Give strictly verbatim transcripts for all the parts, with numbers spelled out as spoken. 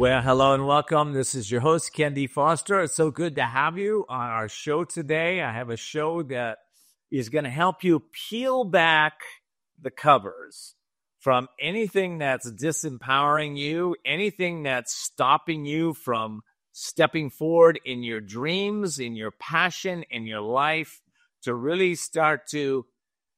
Well, hello and welcome. This is your host, Ken D. Foster. It's so good to have you on our show today. I have a show that is going to help you peel back the covers from anything that's disempowering you, anything that's stopping you from stepping forward in your dreams, in your passion, in your life, to really start to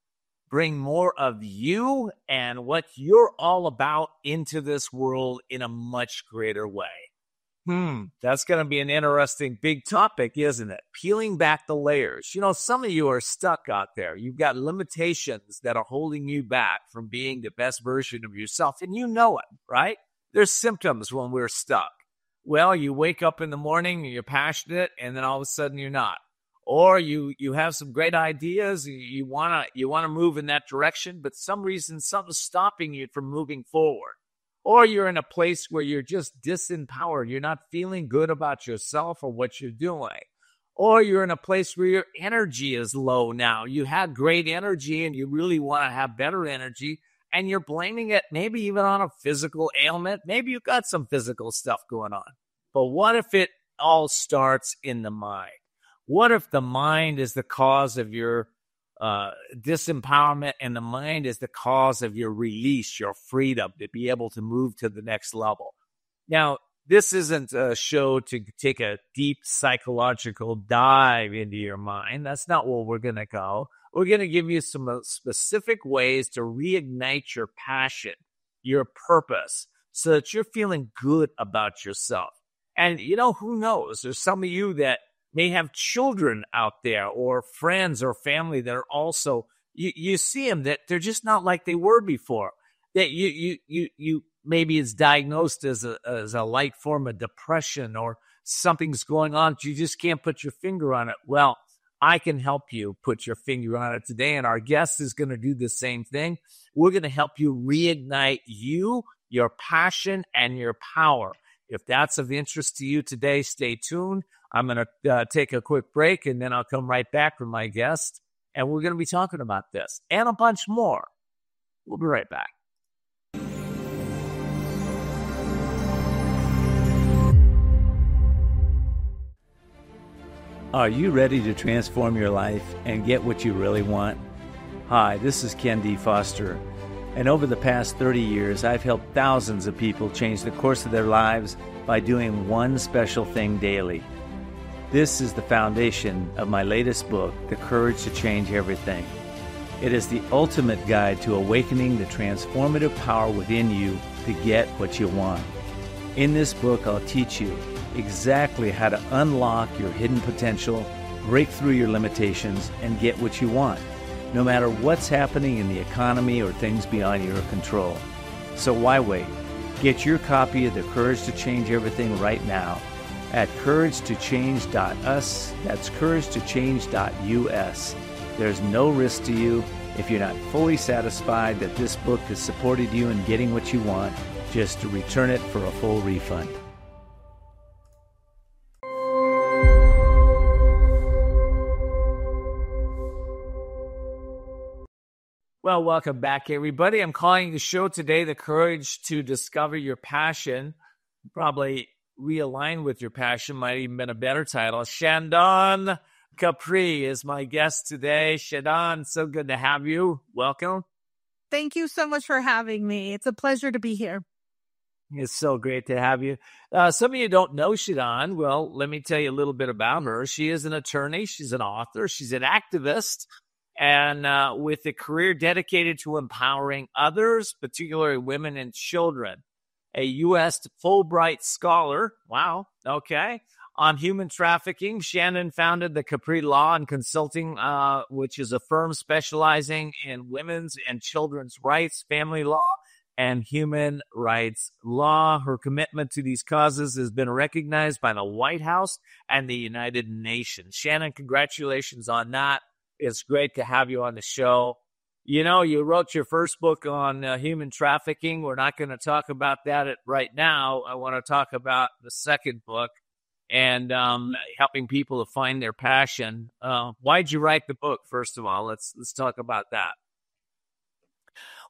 bring more of you and what you're all about into this world in a much greater way. Hmm, that's going to be an interesting big topic, isn't it? Peeling back the layers. You know, some of you are stuck out there. You've got limitations that are holding you back from being the best version of yourself, and you know it, right? There's symptoms when we're stuck. Well, you wake up in the morning and you're passionate, and then all of a sudden you're not. Or you you have some great ideas, you wanna you wanna move in that direction, but some reason something's stopping you from moving forward. Or you're in a place where you're just disempowered, you're not feeling good about yourself or what you're doing. Or you're in a place where your energy is low now. You had great energy and you really want to have better energy, and you're blaming it maybe even on a physical ailment. Maybe you've got some physical stuff going on. But what if it all starts in the mind? What if the mind is the cause of your uh, disempowerment, and the mind is the cause of your release, your freedom to be able to move to the next level? Now, this isn't a show to take a deep psychological dive into your mind. That's not where we're going to go. We're going to give you some specific ways to reignite your passion, your purpose, so that you're feeling good about yourself. And, you know, who knows? There's some of you that may have children out there or friends or family that are also, you, you see them that they're just not like they were before. That you, you, you, you maybe it's diagnosed as a, as a light form of depression, or something's going on. You just can't put your finger on it. Well, I can help you put your finger on it today. And our guest is going to do the same thing. We're going to help you reignite you, your passion, and your power. If that's of interest to you today, stay tuned. I'm going to uh, take a quick break, and then I'll come right back with my guest, and we're going to be talking about this and a bunch more. We'll be right back. Are you ready to transform your life and get what you really want? Hi, this is Ken D. Foster, and over the past thirty years, I've helped thousands of people change the course of their lives by doing one special thing daily. This is the foundation of my latest book, The Courage to Change Everything. It is the ultimate guide to awakening the transformative power within you to get what you want. In this book, I'll teach you exactly how to unlock your hidden potential, break through your limitations, and get what you want, no matter what's happening in the economy or things beyond your control. So why wait? Get your copy of The Courage to Change Everything right now at courage to change dot u s. That's courage to change dot u s. There's no risk to you. If you're not fully satisfied that this book has supported you in getting what you want, just to return it for a full refund. Well, welcome back, everybody. I'm calling the show today The Courage to Discover Your Passion. Probably realign with your passion might even been a better title. Shandon Capri is my guest today. Shandon, so good to have you. Welcome. Thank you so much for having me. It's a pleasure to be here. It's so great to have you. Uh, some of you don't know Shandon. Well, let me tell you a little bit about her. She is an attorney. She's an author. She's an activist. And uh, with a career dedicated to empowering others, particularly women and children. A U S Fulbright scholar, wow, okay, on human trafficking. Shandon founded the Capri Law and Consulting, uh, which is a firm specializing in women's and children's rights, family law, and human rights law. Her commitment to these causes has been recognized by the White House and the United Nations. Shandon, congratulations on that. It's great to have you on the show. You know, you wrote your first book on uh, human trafficking. We're not going to talk about that at, right now. I want to talk about the second book and um, helping people to find their passion. Uh, why'd you write the book, first of all? Let's let's talk about that.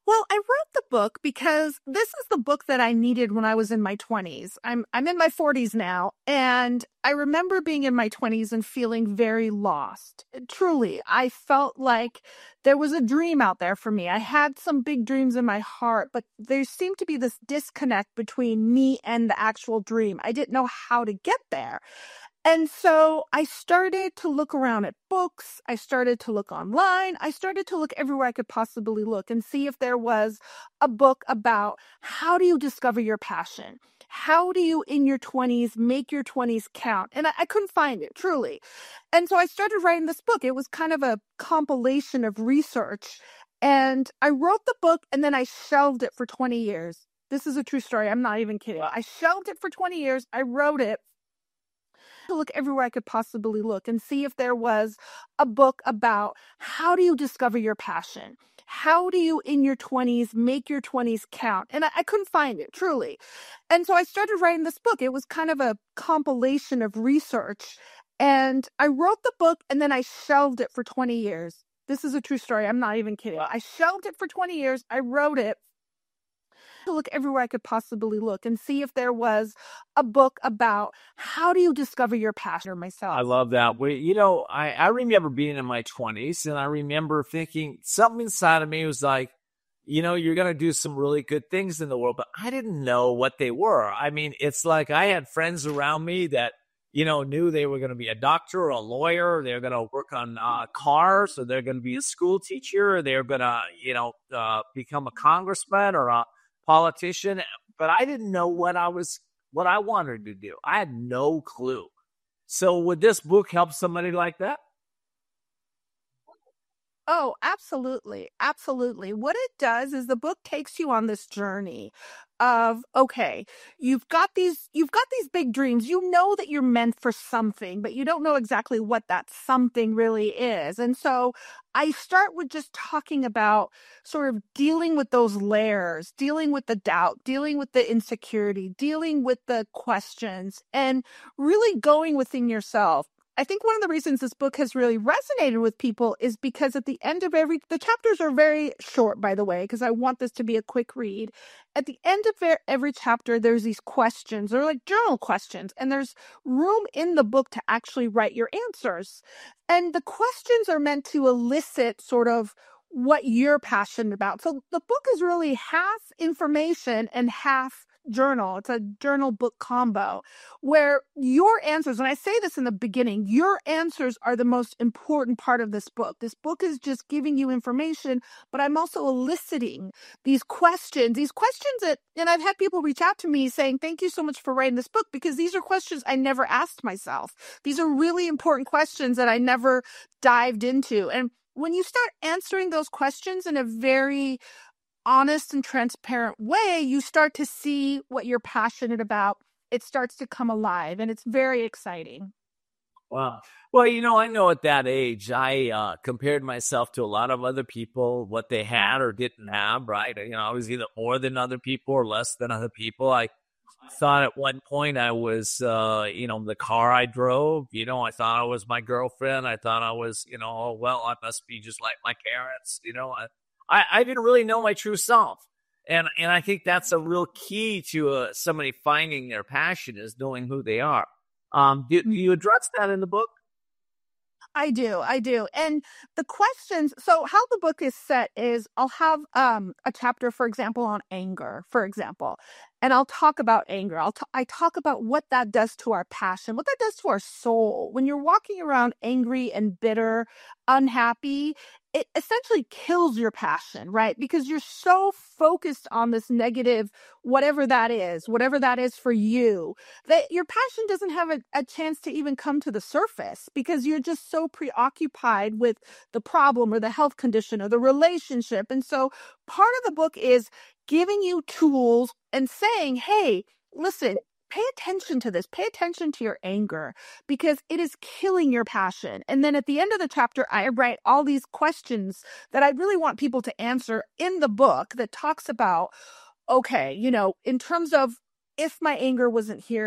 Well, I wrote the book because this is the book that I needed when I was in my twenties. I'm I'm in my forties now, and I remember being in my twenties and feeling very lost. Truly, I felt like there was a dream out there for me. I had some big dreams in my heart, but there seemed to be this disconnect between me and the actual dream. I didn't know how to get there. And so I started to look around at books. I started to look online. I started to look everywhere I could possibly look and see if there was a book about how do you discover your passion? How do you, in your twenties, make your twenties count? And I, I couldn't find it, truly. And so I started writing this book. It was kind of a compilation of research. And I wrote the book and then I shelved it for twenty years. This is a true story. I'm not even kidding. I shelved it for twenty years. I wrote it to look everywhere I could possibly look and see if there was a book about how do you discover your passion? How do you, in your twenties, make your twenties count? And I, I couldn't find it, truly. And so I started writing this book. It was kind of a compilation of research. And I wrote the book and then I shelved it for twenty years. This is a true story. I'm not even kidding. I shelved it for twenty years. I wrote it to look everywhere I could possibly look and see if there was a book about how do you discover your passion myself. I love that. We, you know, I, I remember being in my twenties and I remember thinking something inside of me was like, you know, you're going to do some really good things in the world, but I didn't know what they were. I mean, it's like I had friends around me that, you know, knew they were going to be a doctor or a lawyer. They're going to work on uh, cars, or they're going to be a school teacher. Or they're going to, you know, uh, become a congressman or a politician. But I didn't know what I was, what I wanted to do. I had no clue. So would this book help somebody like that? Oh, absolutely. Absolutely. What it does is the book takes you on this journey of, okay, you've got these, you've got these big dreams. You know that you're meant for something, but you don't know exactly what that something really is. And so I start with just talking about sort of dealing with those layers, dealing with the doubt, dealing with the insecurity, dealing with the questions, and really going within yourself. I think one of the reasons this book has really resonated with people is because at the end of every, the chapters are very short, by the way, because I want this to be a quick read. At the end of ver- every chapter, there's these questions. They're like journal questions, and there's room in the book to actually write your answers. And the questions are meant to elicit sort of what you're passionate about. So the book is really half information and half journal. It's a journal book combo where your answers, and I say this in the beginning, your answers are the most important part of this book. This book is just giving you information, but I'm also eliciting these questions, these questions that, and I've had people reach out to me saying, thank you so much for writing this book, because these are questions I never asked myself. These are really important questions that I never dived into. And when you start answering those questions in a very honest and transparent way, you start to see what you're passionate about. It starts to come alive, and it's very exciting. Wow. Well, you know, I know at that age, I uh, compared myself to a lot of other people, what they had or didn't have, right? You know, I was either more than other people or less than other people. I thought at one point I was, uh, you know, the car I drove, you know, I thought I was my girlfriend. I thought I was, you know, oh, well, I must be just like my parents, you know. I, I, I didn't really know my true self. And and I think that's a real key to uh, somebody finding their passion, is knowing who they are. Um, do, do you address that in the book? I do, I do. And the questions, so how the book is set is I'll have um a chapter, for example, on anger, for example. And I'll talk about anger. I'll t- I talk about what that does to our passion, what that does to our soul. When you're walking around angry and bitter, unhappy, it essentially kills your passion, right? Because you're so focused on this negative, whatever that is, whatever that is for you, that your passion doesn't have a, a chance to even come to the surface, because you're just so preoccupied with the problem or the health condition or the relationship. And so part of the book is giving you tools and saying, hey, listen, pay attention to this. Pay attention to your anger, because it is killing your passion. And then at the end of the chapter, I write all these questions that I really want people to answer in the book that talks about, okay, you know, in terms of if my anger wasn't here,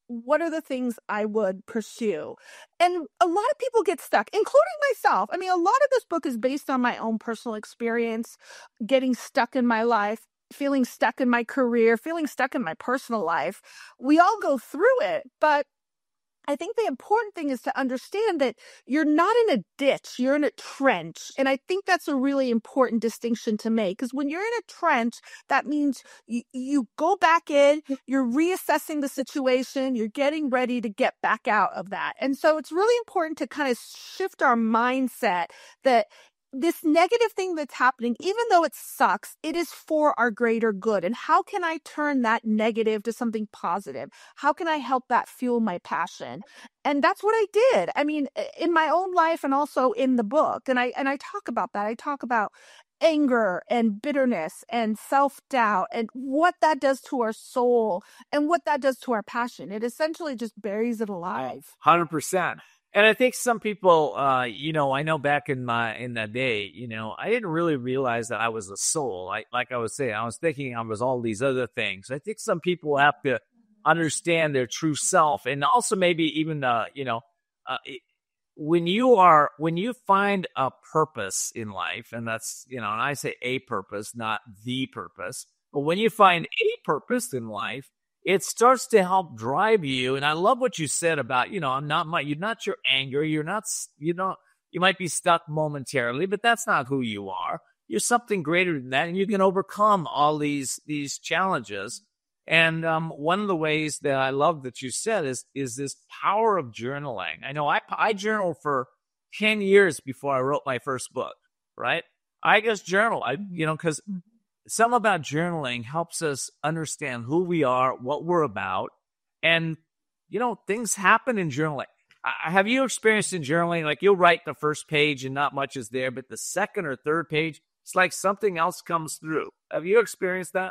what are the things I would pursue? And a lot of people get stuck, including myself. I mean, a lot of this book is based on my own personal experience, getting stuck in my life, feeling stuck in my career, feeling stuck in my personal life. We all go through it, but I think the important thing is to understand that you're not in a ditch, you're in a trench. And I think that's a really important distinction to make, because when you're in a trench, that means you, you go back in, you're reassessing the situation, you're getting ready to get back out of that. And so it's really important to kind of shift our mindset that this negative thing that's happening, even though it sucks, it is for our greater good. And how can I turn that negative to something positive? How can I help that fuel my passion? And that's what I did. I mean, in my own life and also in the book. And I and I talk about that. I talk about anger and bitterness and self-doubt and what that does to our soul and what that does to our passion. It essentially just buries it alive. one hundred percent. And I think some people, uh, you know, I know back in my in that day, you know, I didn't really realize that I was a soul. I, like I was saying, I was thinking I was all these other things. I think some people have to understand their true self, and also maybe even, uh, you know, uh, it, when you are when you find a purpose in life, and that's, you know, and I say a purpose, not the purpose, but when you find a purpose in life, it starts to help drive you. And I love what you said about, you know, I'm not my, you're not your anger. You're not, you know, you might be stuck momentarily, but that's not who you are. You're something greater than that. And you can overcome all these, these challenges. And um, one of the ways that I love that you said is, is this power of journaling. I know I, I journaled for ten years before I wrote my first book, right? I just journal, I, you know, cause something about journaling helps us understand who we are, what we're about, and, you know, things happen in journaling. I, have you experienced in journaling, like you'll write the first page and not much is there, but the second or third page, it's like something else comes through. Have you experienced that?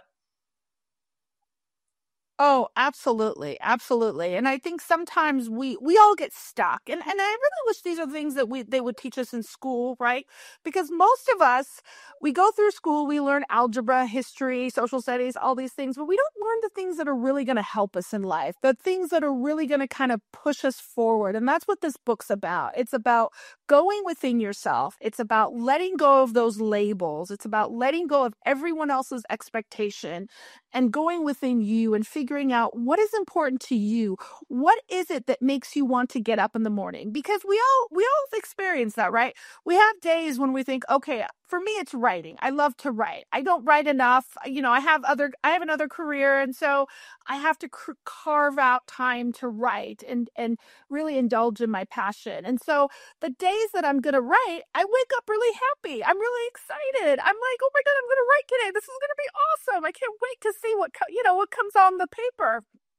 Oh, absolutely. Absolutely. And I think sometimes we we all get stuck. And and I really wish these are things that we they would teach us in school, right? Because most of us, we go through school, we learn algebra, history, social studies, all these things, but we don't learn the things that are really going to help us in life, the things that are really going to kind of push us forward. And that's what this book's about. It's about going within yourself. It's about letting go of those labels. It's about letting go of everyone else's expectation and going within you and figuring out what is important to you. What is it that makes you want to get up in the morning? Because we all we all experience that, right? We have days when we think, okay, for me, it's writing. I love to write. I don't write enough. You know, I have other I have another career, and so I have to cr- carve out time to write and and really indulge in my passion. And so the days that I'm going to write, I wake up really happy. I'm really excited. I'm like, oh my God, I'm going to write today. This is going to be awesome. I can't wait to see what co- you know what comes on the paper.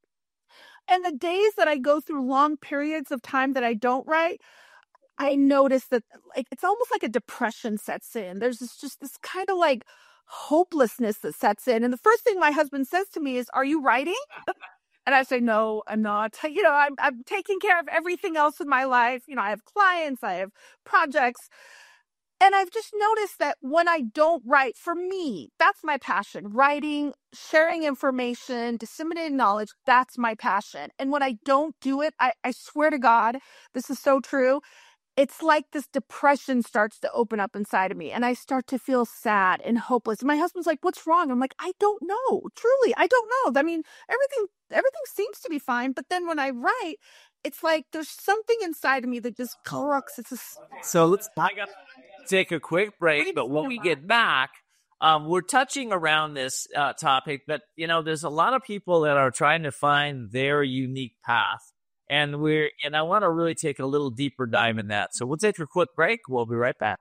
And the days that I go through long periods of time that I don't write, I notice that like it's almost like a depression sets in. There's this, just this kind of like hopelessness that sets in. And the first thing my husband says to me is, "Are you writing?" And I say, "No, I'm not. You know, I'm I'm taking care of everything else in my life. You know, I have clients, I have projects." And I've just noticed that when I don't write, for me, that's my passion. Writing, sharing information, disseminating knowledge, that's my passion. And when I don't do it, I, I swear to God, this is so true. It's like this depression starts to open up inside of me and I start to feel sad and hopeless. And my husband's like, "What's wrong?" I'm like, "I don't know. Truly, I don't know. I mean, everything everything seems to be fine. But then when I write, it's like there's something inside of me that just crux. It's just... So let's I got take a quick break, but when we get back, um, we're touching around this uh, topic. But, you know, there's a lot of people that are trying to find their unique path. And we're, and I want to really take a little deeper dive in that. So we'll take a quick break. We'll be right back.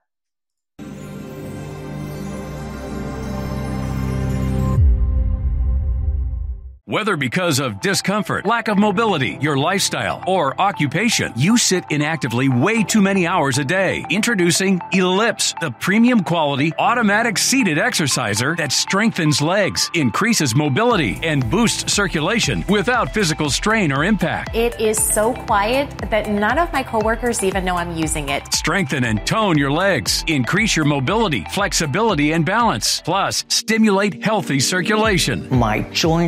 Whether because of discomfort, lack of mobility, your lifestyle, or occupation, you sit inactively way too many hours a day. Introducing Ellipse, the premium quality automatic seated exerciser that strengthens legs, increases mobility, and boosts circulation without physical strain or impact. It is so quiet that none of my coworkers even know I'm using it. Strengthen and tone your legs, increase your mobility, flexibility, and balance. Plus, stimulate healthy circulation. My joints feel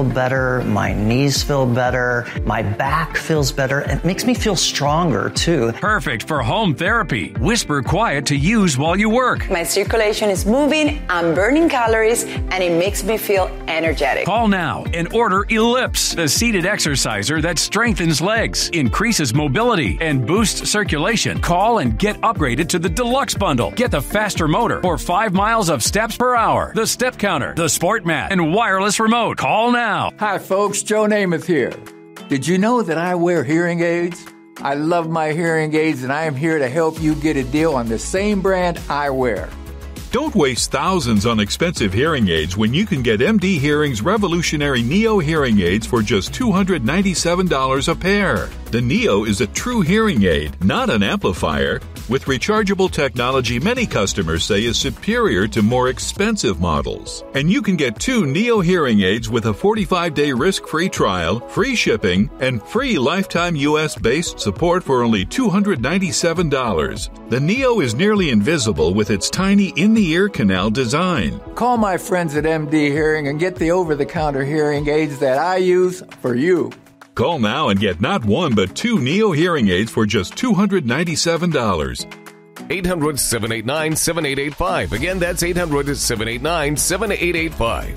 better, my knees feel better, my back feels better. It makes me feel stronger too. Perfect for home therapy. Whisper Quiet to use while you work. My circulation is moving, I'm burning calories, and it makes me feel energetic. Call now and order Ellipse, the seated exerciser that strengthens legs, increases mobility, and boosts circulation. Call and get upgraded to the Deluxe Bundle. Get the faster motor for five miles of steps per hour, the step counter, the sport mat, and wireless remote. Call now. Hi, folks. Joe Namath here. Did you know that I wear hearing aids? I love my hearing aids, and I am here to help you get a deal on the same brand I wear. Don't waste thousands on expensive hearing aids when you can get M D Hearing's revolutionary Neo hearing aids for just two hundred ninety-seven dollars a pair. The Neo is a true hearing aid, not an amplifier. With rechargeable technology many customers say is superior to more expensive models. And you can get two Neo hearing aids with a forty-five day risk-free trial, free shipping, and free lifetime U S-based support for only two hundred ninety-seven dollars. The Neo is nearly invisible with its tiny in-the-ear canal design. Call my friends at M D Hearing and get the over-the-counter hearing aids that I use for you. Call now and get not one but two Neo hearing aids for just two hundred ninety-seven dollars. eight hundred, seven eight nine, seven eight eight five. Again, that's eight hundred, seven eight nine, seven eight eight five.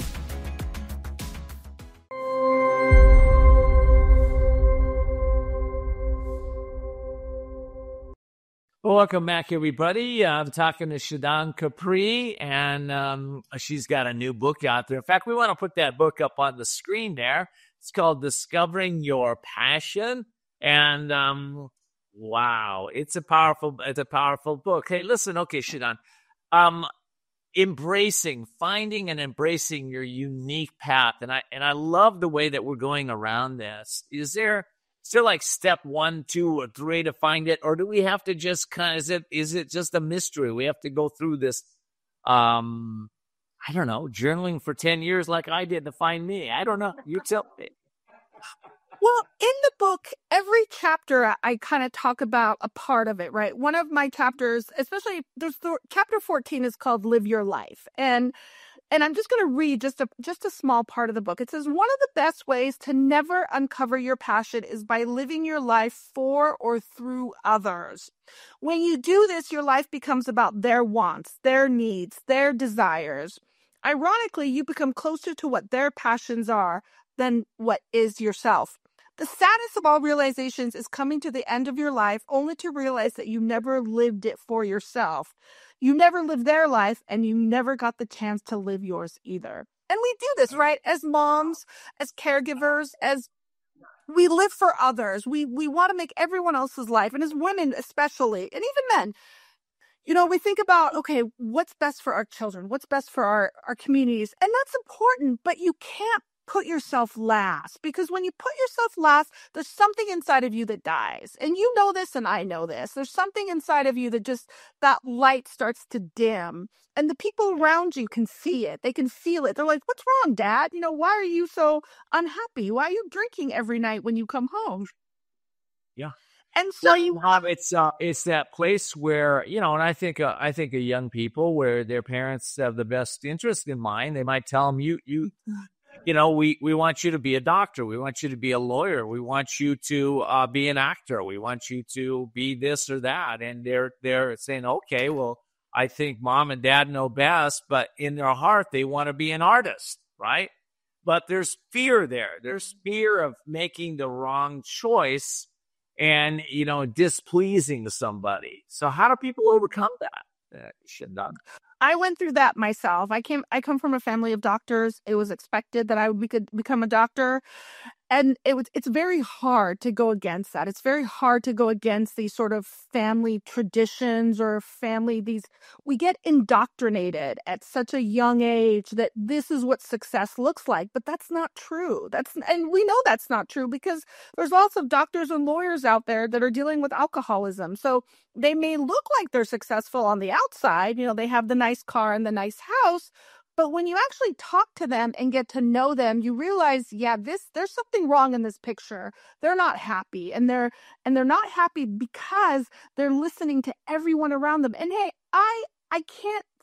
Welcome back, everybody. Uh, I'm talking to Shadang Capri, and um, she's got a new book out there. In fact, we want to put that book up on the screen there. It's called Discovering Your Passion, and um, wow, it's a powerful, it's a powerful book. Hey, listen, okay, Shadang, um, embracing, finding, and embracing your unique path, and I and I love the way that we're going around this. Is there still like step one, two, or three to find it, or do we have to just kind of is it is it just a mystery? We have to go through this. Um, I don't know, journaling for ten years like I did to find me. I don't know. You tell me. Well, in the book, every chapter I kind of talk about a part of it, right? One of my chapters, especially there's the, chapter fourteen is called Live Your Life. And and I'm just going to read just a just a small part of the book. It says, one of the best ways to never uncover your passion is by living your life for or through others. When you do this, your life becomes about their wants, their needs, their desires. Ironically, you become closer to what their passions are than what is yourself. The saddest of all realizations is coming to the end of your life only to realize that you never lived it for yourself. You never lived their life, and you never got the chance to live yours either. And we do this, right? As moms, as caregivers, as we live for others. We we want to make everyone else's life, and as women especially, and even men, you know, we think about, okay, what's best for our children? What's best for our, our communities? And that's important, but you can't put yourself last, because when you put yourself last, there's something inside of you that dies. And you know this, and I know this. There's something inside of you that just, that light starts to dim. And the people around you can see it. They can feel it. They're like, what's wrong, Dad? You know, why are you so unhappy? Why are you drinking every night when you come home? Yeah. And so well, you have it's uh, it's that place where, you know, and I think uh, I think of young people where their parents have the best interest in mind. They might tell them, you you you know, we, we want you to be a doctor. We want you to be a lawyer. We want you to uh, be an actor. We want you to be this or that. And they're they're saying, okay, well, I think mom and dad know best, but in their heart, they want to be an artist, right? But there's fear there. There's fear of making the wrong choice and, you know, displeasing somebody. So how do people overcome that? Uh, Shadang? I went through that myself. I came. I come from a family of doctors. It was expected that I would be, become a doctor, and it was. It's very hard to go against that. It's very hard to go against these sort of family traditions or family. These we get indoctrinated at such a young age that this is what success looks like, but that's not true. That's and we know that's not true because there's lots of doctors and lawyers out there that are dealing with alcoholism. So they may look like they're successful on the outside. You know, they have the nice car and the nice house. But when you actually talk to them and get to know them, you realize, yeah, this there's something wrong in this picture. They're not happy, and they're and they're not happy because they're listening to everyone around them. And hey, I I can't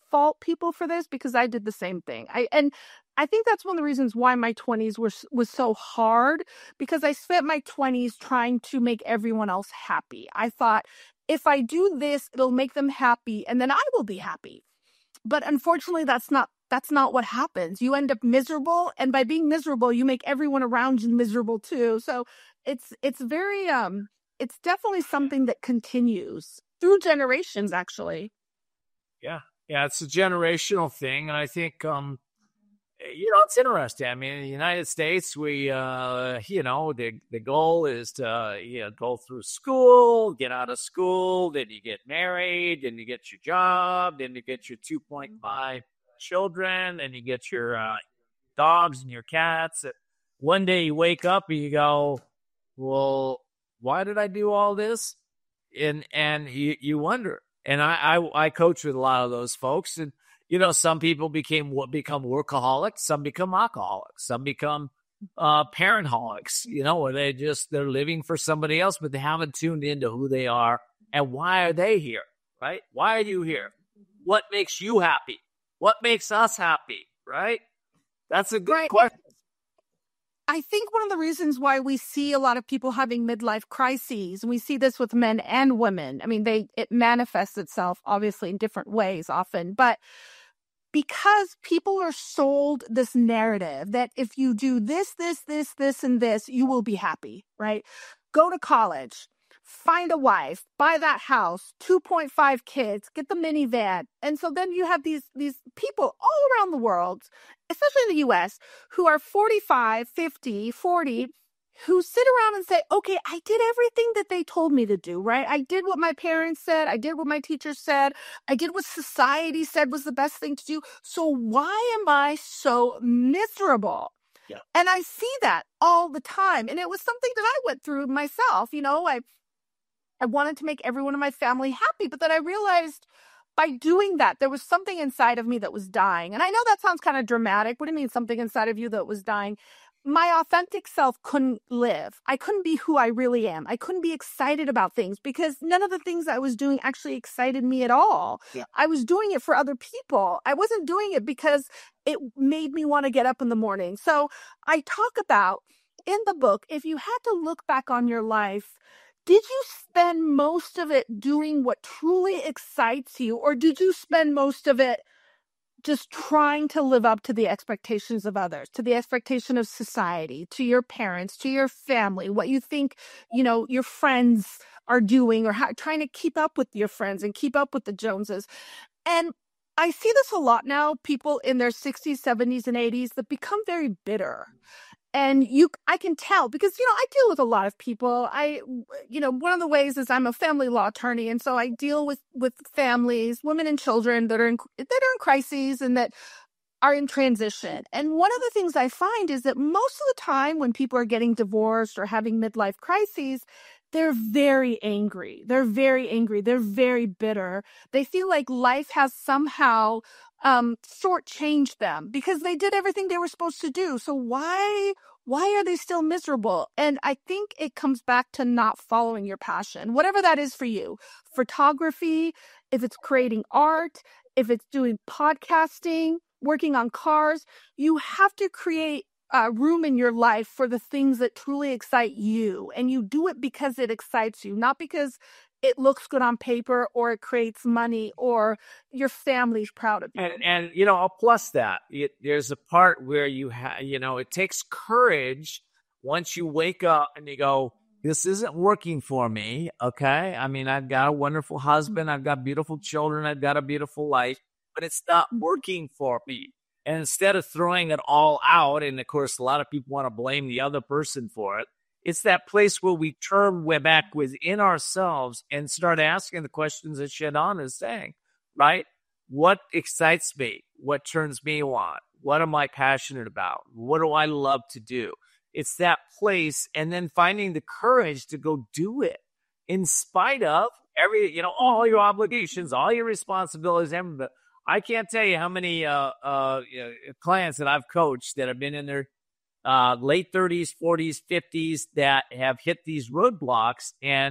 fault people for this because I did the same thing. I and I think that's one of the reasons why my twenties were was so hard, because I spent my twenties trying to make everyone else happy. I thought, if I do this, it'll make them happy, and then I will be happy. But unfortunately, that's not that's not what happens. You end up miserable, and by being miserable, you make everyone around you miserable too. So it's it's very um it's definitely something that continues through generations, actually. Yeah, yeah, it's a generational thing, and I think um you know, it's interesting. I mean, in the United States, we, uh, you know, the the goal is to, uh, you know, go through school, get out of school, then you get married, then you get your job, then you get your two point five children, then you get your uh, dogs and your cats. And one day you wake up and you go, well, why did I do all this? And and you, you wonder. And I, I, I coach with a lot of those folks, and you know, some people became become workaholics, some become alcoholics, some become uh, parent-holics, you know, where they just, they're living for somebody else, but they haven't tuned into who they are and why are they here, right? Why are you here? What makes you happy? What makes us happy, right? That's a good Right. question. I think one of the reasons why we see a lot of people having midlife crises, and we see this with men and women, I mean, they it manifests itself obviously in different ways often, but because people are sold this narrative that if you do this, this, this, this, and this, you will be happy, right? Go to college, find a wife, buy that house, two point five kids, get the minivan. And so then you have these, these people all around the world, especially in the U S, who are forty-five, fifty, forty, who sit around and say, okay, I did everything that they told me to do, right? I did what my parents said. I did what my teachers said. I did what society said was the best thing to do. So why am I so miserable? Yeah. And I see that all the time. And it was something that I went through myself. You know, I I wanted to make everyone in my family happy, but then I realized by doing that, there was something inside of me that was dying. And I know that sounds kind of dramatic. What do you mean something inside of you that was dying? My authentic self couldn't live. I couldn't be who I really am. I couldn't be excited about things because none of the things I was doing actually excited me at all. Yeah. I was doing it for other people. I wasn't doing it because it made me want to get up in the morning. So I talk about in the book, if you had to look back on your life, did you spend most of it doing what truly excites you, or did you spend most of it just trying to live up to the expectations of others, to the expectation of society, to your parents, to your family, what you think, you know, your friends are doing, or how, trying to keep up with your friends and keep up with the Joneses? And I see this a lot now, people in their sixties, seventies, and eighties that become very bitter. And you, I can tell because, you know, I deal with a lot of people. I, you know, one of the ways is I'm a family law attorney. And so I deal with, with families, women and children that are in, that are in crises and that are in transition. And one of the things I find is that most of the time when people are getting divorced or having midlife crises, they're very angry. They're very angry. They're very bitter. They feel like life has somehow um, shortchanged them because they did everything they were supposed to do. So why, why are they still miserable? And I think it comes back to not following your passion, whatever that is for you. Photography, if it's creating art, if it's doing podcasting, working on cars, you have to create Uh, room in your life for the things that truly excite you. And you do it because it excites you, not because it looks good on paper or it creates money or your family's proud of you. And, and you know, I'll plus that. It, there's a part where you have, you know, it takes courage once you wake up and you go, this isn't working for me, okay? I mean, I've got a wonderful husband. I've got beautiful children. I've got a beautiful life, but it's not working for me. And instead of throwing it all out, and of course, a lot of people want to blame the other person for it, it's that place where we turn way back within ourselves and start asking the questions that Shadon is saying, right? What excites me? What turns me on? What am I passionate about? What do I love to do? It's that place, and then finding the courage to go do it in spite of every, you know, all your obligations, all your responsibilities, everything. I can't tell you how many uh, uh, you know, clients that I've coached that have been in their uh, late thirties, forties, fifties that have hit these roadblocks. And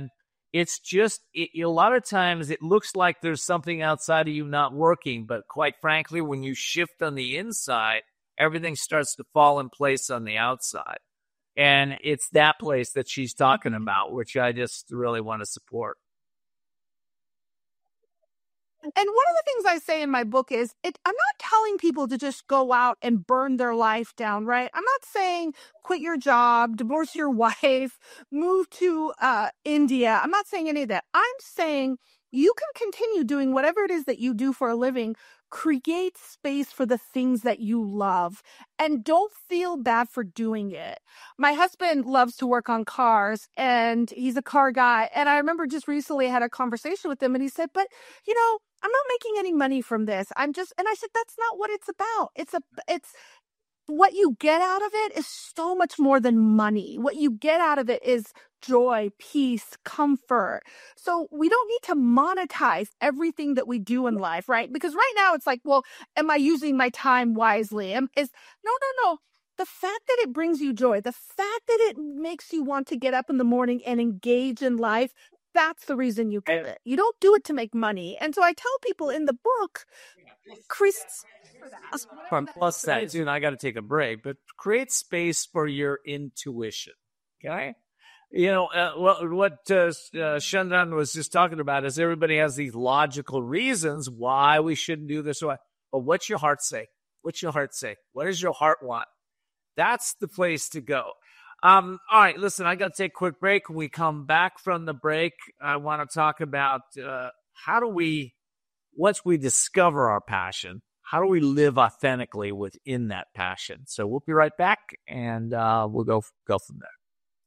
It's just, it, a lot of times it looks like there's something outside of you not working, but quite frankly, when you shift on the inside, everything starts to fall in place on the outside. And it's that place that she's talking about, which I just really want to support. And one of the things I say in my book is, it, I'm not telling people to just go out and burn their life down, right? I'm not saying quit your job, divorce your wife, move to uh, India. I'm not saying any of that. I'm saying you can continue doing whatever it is that you do for a living. Create space for the things that you love and don't feel bad for doing it. My husband loves to work on cars and he's a car guy. And I remember just recently I had a conversation with him and he said, but you know, I'm not making any money from this. I'm just, and I said, that's not what it's about. It's a, it's, what you get out of it is so much more than money. What you get out of it is joy, peace, comfort. So we don't need to monetize everything that we do in life, right? Because right now it's like, well, am I using my time wisely? Am, is no, no, no. The fact that it brings you joy, the fact that it makes you want to get up in the morning and engage in life, that's the reason you do it. You don't do it to make money. And so I tell people in the book, Chris, plus that, dude, I got to take a break, but create space for your intuition. Okay. You know, uh, what, what uh, uh, Shandan was just talking about is everybody has these logical reasons why we shouldn't do this. But what's your heart say? What's your heart say? What does your heart want? That's the place to go. Um, all right, listen, I got to take a quick break. When we come back from the break, I want to talk about uh, how do we, once we discover our passion, how do we live authentically within that passion? So we'll be right back, and uh, we'll go go from there.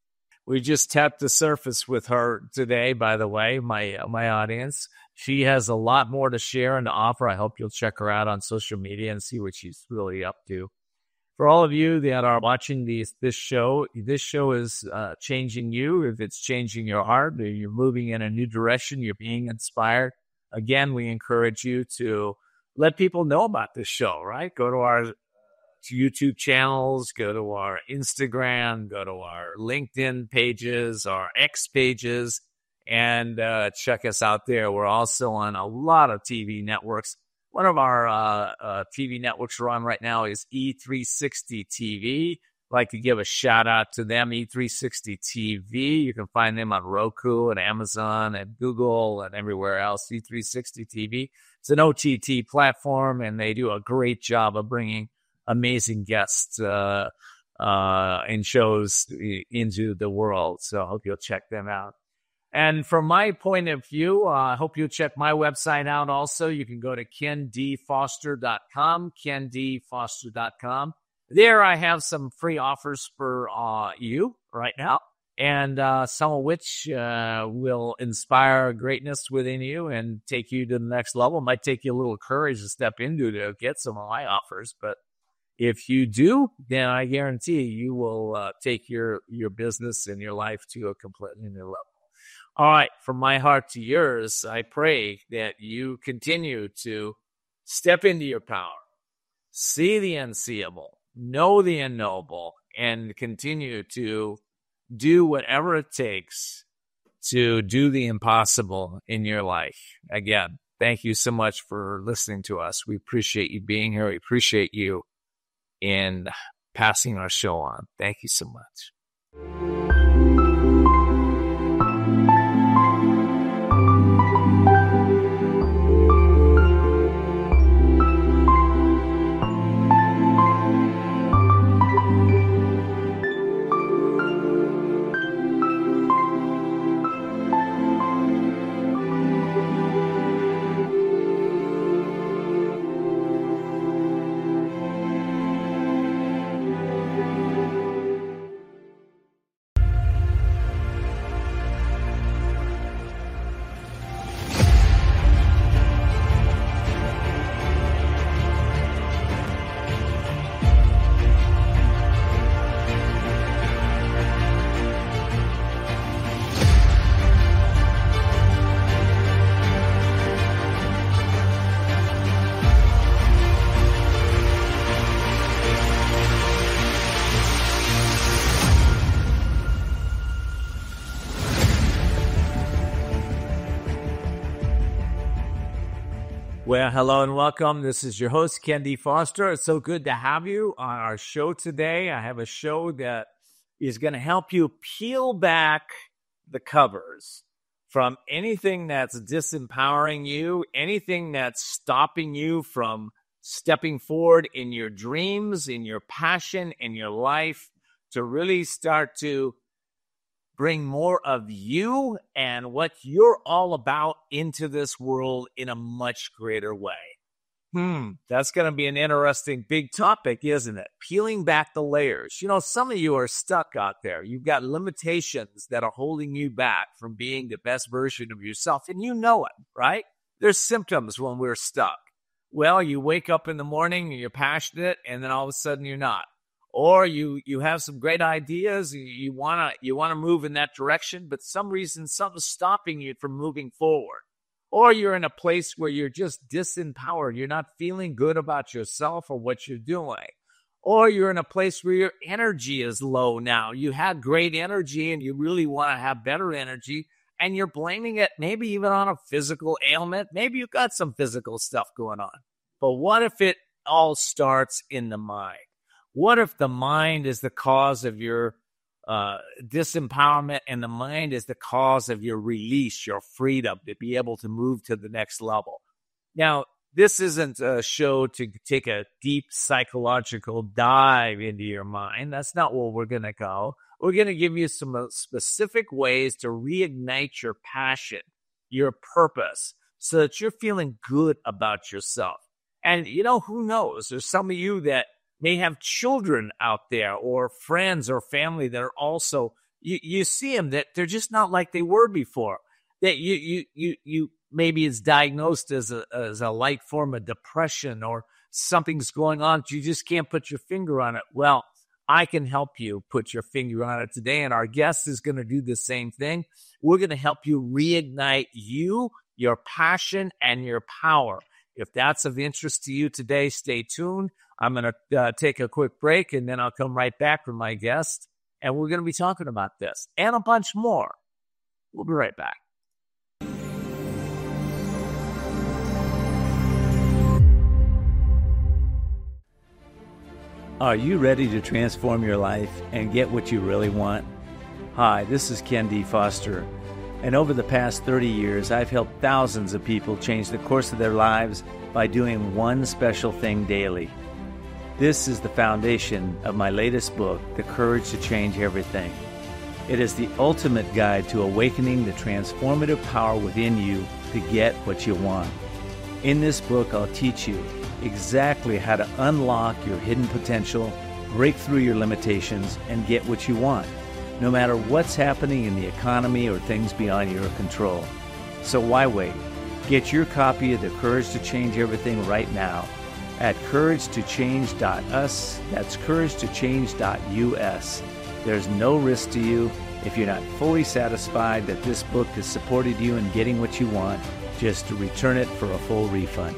We just tapped the surface with her today, by the way, my uh, my audience. She has a lot more to share and to offer. I hope you'll check her out on social media and see what she's really up to. For all of you that are watching these, this show, this show is uh, changing you. If it's changing your heart, or you're moving in a new direction, you're being inspired. Again, we encourage you to let people know about this show, right? Go to our YouTube channels, go to our Instagram, go to our LinkedIn pages, our X pages, and uh, check us out there. We're also on a lot of T V networks. One of our uh, uh, T V networks we're on right now is E three sixty T V. I'd like to give a shout out to them, E three sixty T V. You can find them on Roku and Amazon and Google and everywhere else, E three sixty T V. It's an O T T platform, and they do a great job of bringing amazing guests uh, uh, and shows into the world. So I hope you'll check them out. And from my point of view, uh, I hope you'll check my website out also. You can go to ken d foster dot com, ken d foster dot com. There I have some free offers for uh, you right now, and uh, some of which uh, will inspire greatness within you and take you to the next level. It might take you a little courage to step into to get some of my offers, but if you do, then I guarantee you will uh, take your, your business and your life to a completely new level. All right, from my heart to yours, I pray that you continue to step into your power, see the unseeable, know the unknowable, and continue to do whatever it takes to do the impossible in your life. Again, thank you so much for listening to us. We appreciate you being here. We appreciate you in passing our show on. Thank you so much. Well, hello and welcome. This is your host, Ken D. Foster. It's so good to have you on our show today. I have a show that is going to help you peel back the covers from anything that's disempowering you, anything that's stopping you from stepping forward in your dreams, in your passion, in your life, to really start to bring more of you and what you're all about into this world in a much greater way. Hmm, that's going to be an interesting big topic, isn't it? Peeling back the layers. You know, some of you are stuck out there. You've got limitations that are holding you back from being the best version of yourself, and you know it, right? There's symptoms when we're stuck. Well, you wake up in the morning and you're passionate, and then all of a sudden you're not. Or you you have some great ideas, you, you wanna you wanna move in that direction, but some reason something's stopping you from moving forward. Or you're in a place where you're just disempowered, you're not feeling good about yourself or what you're doing. Or you're in a place where your energy is low now. You had great energy and you really want to have better energy, and you're blaming it maybe even on a physical ailment. Maybe you've got some physical stuff going on. But what if it all starts in the mind? What if the mind is the cause of your uh, disempowerment, and the mind is the cause of your release, your freedom to be able to move to the next level? Now, this isn't a show to take a deep psychological dive into your mind. That's not where we're going to go. We're going to give you some specific ways to reignite your passion, your purpose, so that you're feeling good about yourself. And, you know, who knows? There's some of you that may have children out there or friends or family that are also, you, you see them that they're just not like they were before. That you, you, you, you maybe it's diagnosed as a, as a light form of depression, or something's going on. You just can't put your finger on it. Well, I can help you put your finger on it today. And our guest is going to do the same thing. We're going to help you reignite you, your passion, and your power. If that's of interest to you today, stay tuned. I'm going to uh, take a quick break, and then I'll come right back with my guest, and we're going to be talking about this and a bunch more. We'll be right back. Are you ready to transform your life and get what you really want? Hi, this is Ken D. Foster, and over the past thirty years, I've helped thousands of people change the course of their lives by doing one special thing daily. This is the foundation of my latest book, The Courage to Change Everything. It is the ultimate guide to awakening the transformative power within you to get what you want. In this book, I'll teach you exactly how to unlock your hidden potential, break through your limitations, and get what you want, no matter what's happening in the economy or things beyond your control. So why wait? Get your copy of The Courage to Change Everything right now at courage to change dot u s. That's courage to change dot u s. There's no risk to you. If you're not fully satisfied that this book has supported you in getting what you want, just to return it for a full refund.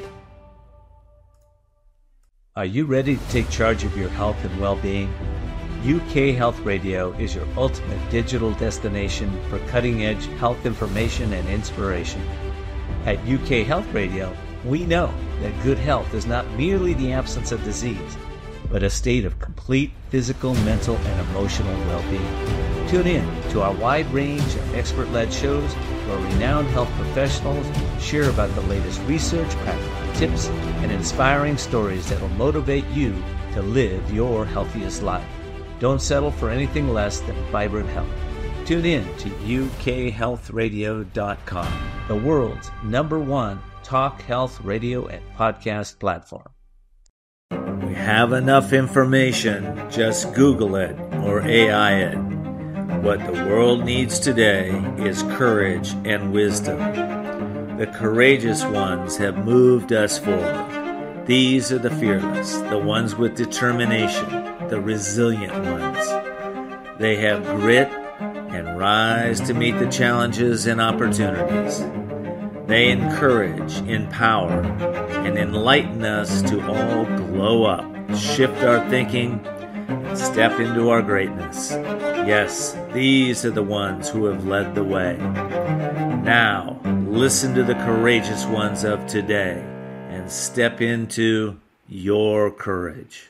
Are you ready to take charge of your health and well-being? U K Health Radio is your ultimate digital destination for cutting-edge health information and inspiration. At U K Health Radio, we know that good health is not merely the absence of disease, but a state of complete physical, mental, and emotional well-being. Tune in to our wide range of expert-led shows where renowned health professionals share about the latest research, practical tips, and inspiring stories that will motivate you to live your healthiest life. Don't settle for anything less than vibrant health. Tune in to U K health radio dot com, the world's number one talk health radio and podcast platform. We have enough information. Just Google it or A I it. What the world needs today is courage and wisdom. The courageous ones have moved us forward. These are the fearless, the ones with determination, the resilient ones. They have grit and rise to meet the challenges and opportunities. They encourage, empower, and enlighten us to all glow up, shift our thinking, and step into our greatness. Yes, these are the ones who have led the way. Now, listen to the courageous ones of today and step into your courage.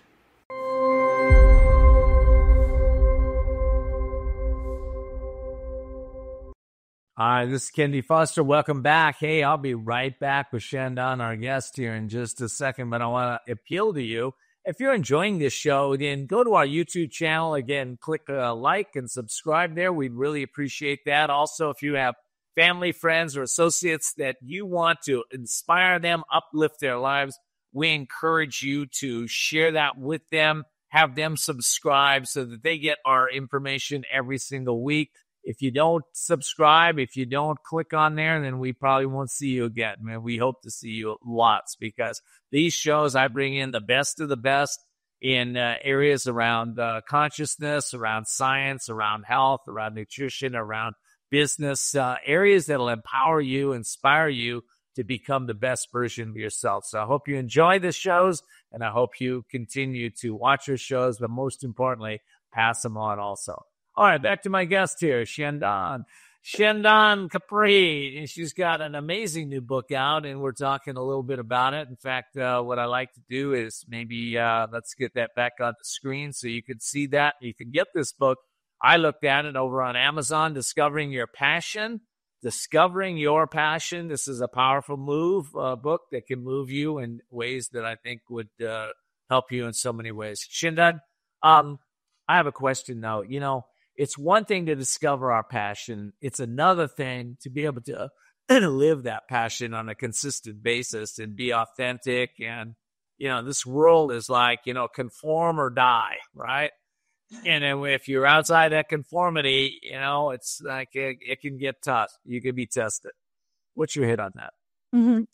Hi, this is Kendi Foster. Welcome back. Hey, I'll be right back with Shandon, our guest here, in just a second, but I want to appeal to you. If you're enjoying this show, then go to our YouTube channel. Again, click uh, like and subscribe there. We'd really appreciate that. Also, if you have family, friends, or associates that you want to inspire them, uplift their lives, we encourage you to share that with them, have them subscribe so that they get our information every single week. If you don't subscribe, if you don't click on there, then we probably won't see you again. Man, we hope to see you lots, because these shows, I bring in the best of the best in uh, areas around uh, consciousness, around science, around health, around nutrition, around business, uh, areas that will empower you, inspire you to become the best version of yourself. So I hope you enjoy the shows, and I hope you continue to watch your shows, but most importantly, pass them on also. All right, back to my guest here, Shandon. Shandon Capri. And she's got an amazing new book out, and we're talking a little bit about it. In fact, uh, what I like to do is maybe uh, let's get that back on the screen so you can see that. You can get this book. I looked at it over on Amazon, Discovering Your Passion. Discovering Your Passion. This is a powerful move uh, book that can move you in ways that I think would uh, help you in so many ways. Shandon, um, I have a question, though. You know, it's one thing to discover our passion. It's another thing to be able to live that passion on a consistent basis and be authentic. And, you know, this world is like, you know, conform or die, right? And then if you're outside that conformity, you know, it's like it, it can get tough. You can be tested. What's your hit on that? Mm-hmm.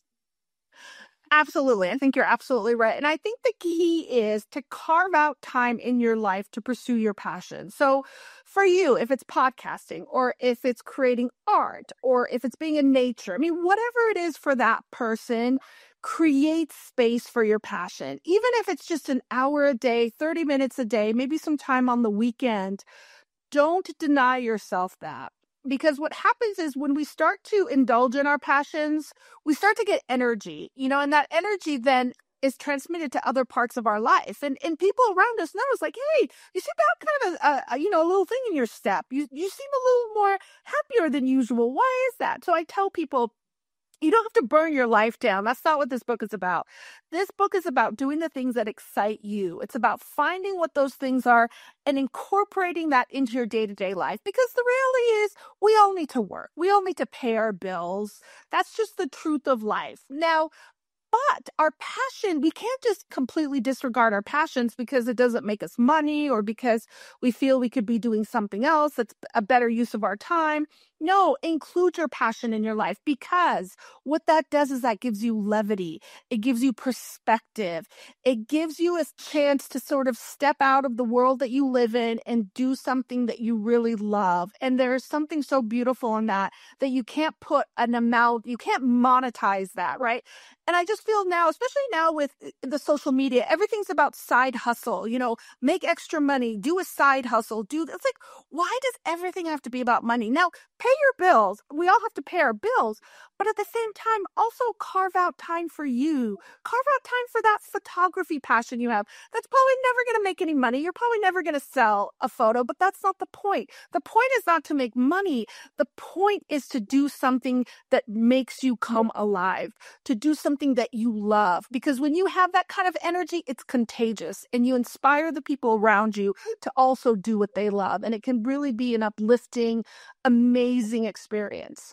Absolutely. I think you're absolutely right. And I think the key is to carve out time in your life to pursue your passion. So for you, if it's podcasting, or if it's creating art, or if it's being in nature, I mean, whatever it is for that person, create space for your passion. Even if it's just an hour a day, thirty minutes a day, maybe some time on the weekend, don't deny yourself that. Because what happens is when we start to indulge in our passions, we start to get energy, you know, and that energy then is transmitted to other parts of our life. And and people around us know, it's like, hey, you seem to have kind of a, a, you know, a little thing in your step. You, you seem a little more happier than usual. Why is that? So I tell people, you don't have to burn your life down. That's not what this book is about. This book is about doing the things that excite you. It's about finding what those things are and incorporating that into your day-to-day life. Because the reality is we all need to work. We all need to pay our bills. That's just the truth of life. Now, but our passion, we can't just completely disregard our passions because it doesn't make us money or because we feel we could be doing something else that's a better use of our time. No, include your passion in your life, because what that does is that gives you levity. It gives you perspective. It gives you a chance to sort of step out of the world that you live in and do something that you really love. And there's something so beautiful in that, that you can't put an amount, you can't monetize that, right? And I just feel now, especially now with the social media, everything's about side hustle, you know, make extra money, do a side hustle, do, it's like, why does everything have to be about money? Now, pay your bills. We all have to pay our bills, but at the same time, also carve out time for you. Carve out time for that photography passion you have. That's probably never going to make any money. You're probably never going to sell a photo, but that's not the point. The point is not to make money. The point is to do something that makes you come alive, to do something that you love. Because when you have that kind of energy, it's contagious, and you inspire the people around you to also do what they love. And it can really be an uplifting, amazing experience.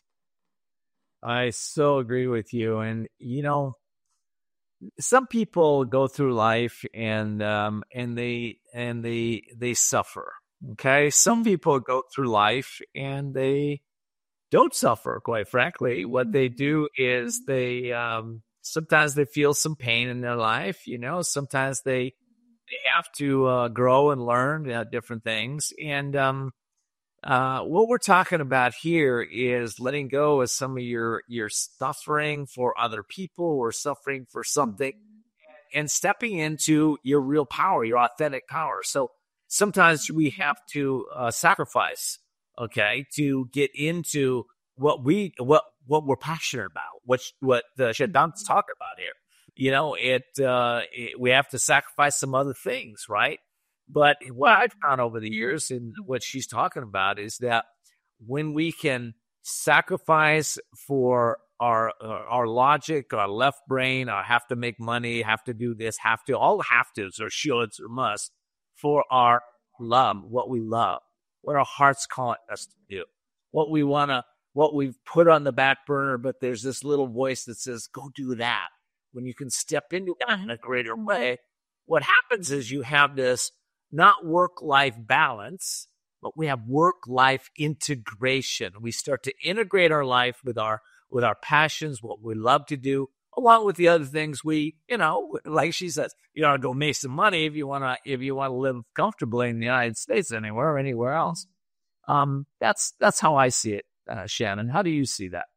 I so agree with you. And, you know, some people go through life and um, and they and they they suffer. Okay. Some people go through life and they don't suffer, quite frankly. What they do is they um, sometimes they feel some pain in their life. You know, sometimes they they have to uh, grow and learn uh, different things. And um Uh, what we're talking about here is letting go of some of your, your suffering for other people or suffering for something and stepping into your real power, your authentic power. So sometimes we have to uh, sacrifice, okay, to get into what we, what, what we're passionate about, what, what the Shandon's talking about here. you know, it, uh, it, we have to sacrifice some other things, right? But what I've found over the years and what she's talking about is that when we can sacrifice for our uh, our logic, our left brain, our have to make money, have to do this, have to, all have tos or shoulds or must for our love, what we love, what our heart's calling us to do, what we want to, what we've put on the back burner, but there's this little voice that says, go do that. When you can step into that in a greater way, what happens is you have this not work-life balance, but we have work-life integration. We start to integrate our life with our with our passions, what we love to do, along with the other things we, you know, like she says, you know, go make some money if you want to if you want to live comfortably in the United States anywhere or anywhere else. Um, that's that's how I see it, uh, Shannon. How do you see that?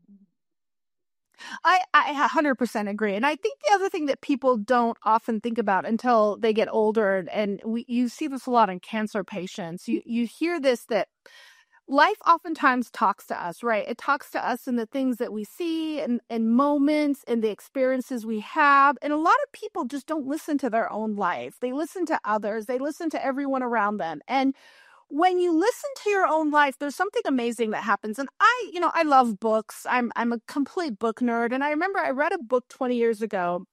I, I one hundred percent agree. And I think the other thing that people don't often think about until they get older, and we you see this a lot in cancer patients, you, you hear this, that life oftentimes talks to us, right? It talks to us in the things that we see and, and moments and the experiences we have. And a lot of people just don't listen to their own life. They listen to others. They listen to everyone around them. And when you listen to your own life, there's something amazing that happens. And I, you know, I love books. I'm I'm a complete book nerd. And I remember I read a book twenty years ago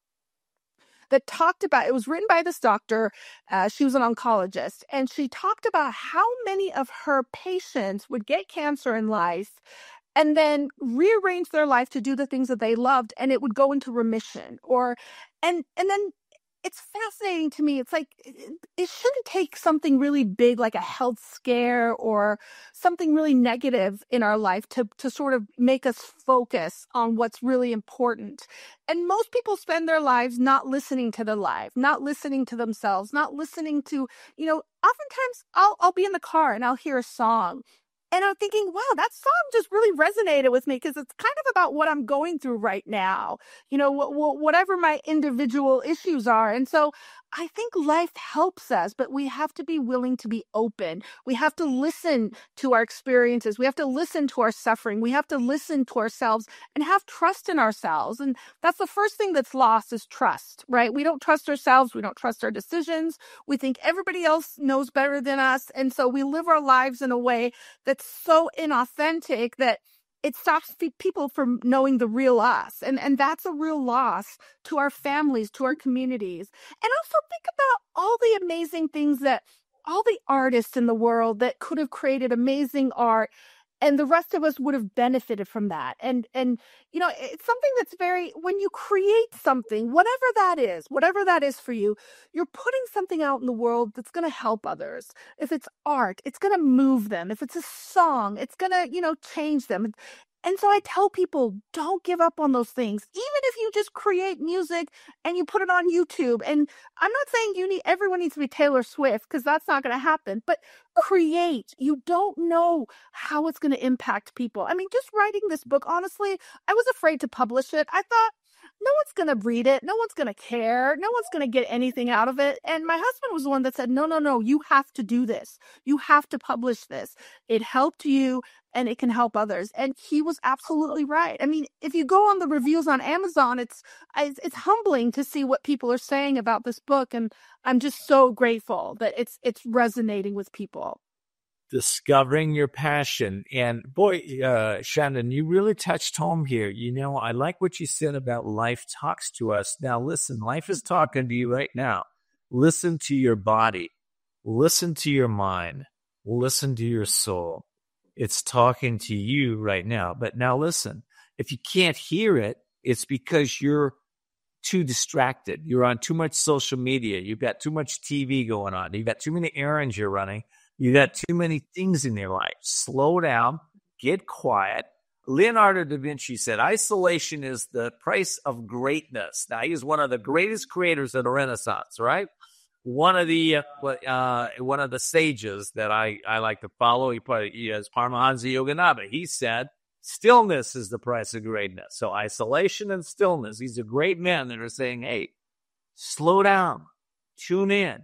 that talked about, it was written by this doctor. Uh, she was an oncologist. And she talked about how many of her patients would get cancer in life and then rearrange their life to do the things that they loved, and it would go into remission. Or, and and then it's fascinating to me. It's like, it, it shouldn't take something really big like a health scare or something really negative in our life to, to sort of make us focus on what's really important. And most people spend their lives not listening to their life, not listening to themselves, not listening to, you know, oftentimes I'll, I'll be in the car and I'll hear a song. And I'm thinking, wow, that song just really resonated with me because it's kind of about what I'm going through right now, you know, wh- wh- whatever my individual issues are. And so I think life helps us, but we have to be willing to be open. We have to listen to our experiences. We have to listen to our suffering. We have to listen to ourselves and have trust in ourselves. And that's the first thing that's lost, is trust, right? We don't trust ourselves. We don't trust our decisions. We think everybody else knows better than us. And so we live our lives in a way that's so inauthentic that it stops people from knowing the real us. And, and that's a real loss to our families, to our communities. And also think about all the amazing things that all the artists in the world that could have created amazing art, and the rest of us would have benefited from that. And, and you know, it's something that's very, when you create something, whatever that is, whatever that is for you, you're putting something out in the world that's going to help others. If it's art, it's going to move them. If it's a song, it's going to, you know, change them. And so I tell people, don't give up on those things. Even if you just create music and you put it on YouTube. And I'm not saying you need, everyone needs to be Taylor Swift, because that's not going to happen. But create. You don't know how it's going to impact people. I mean, just writing this book, honestly, I was afraid to publish it. I thought, no one's going to read it. No one's going to care. No one's going to get anything out of it. And my husband was the one that said, no, no, no, you have to do this. You have to publish this. It helped you and it can help others. And he was absolutely right. I mean, if you go on the reviews on Amazon, it's, it's humbling to see what people are saying about this book. And I'm just so grateful that it's, it's resonating with people. Discovering your passion. And boy, uh, Shannon, you really touched home here. You know, I like what you said about life talks to us. Now, listen, life is talking to you right now. Listen to your body. Listen to your mind. Listen to your soul. It's talking to you right now. But now listen, if you can't hear it, it's because you're too distracted. You're on too much social media. You've got too much T V going on. You've got too many errands you're running. You got too many things in your life. Slow down, get quiet. Leonardo da Vinci said, isolation is the price of greatness. Now, he is one of the greatest creators of the Renaissance, right? One of the uh, uh, one of the sages that I, I like to follow, he, probably, he has Paramahansa Yogananda. He said, stillness is the price of greatness. So isolation and stillness. These are great men that are saying, hey, slow down, tune in.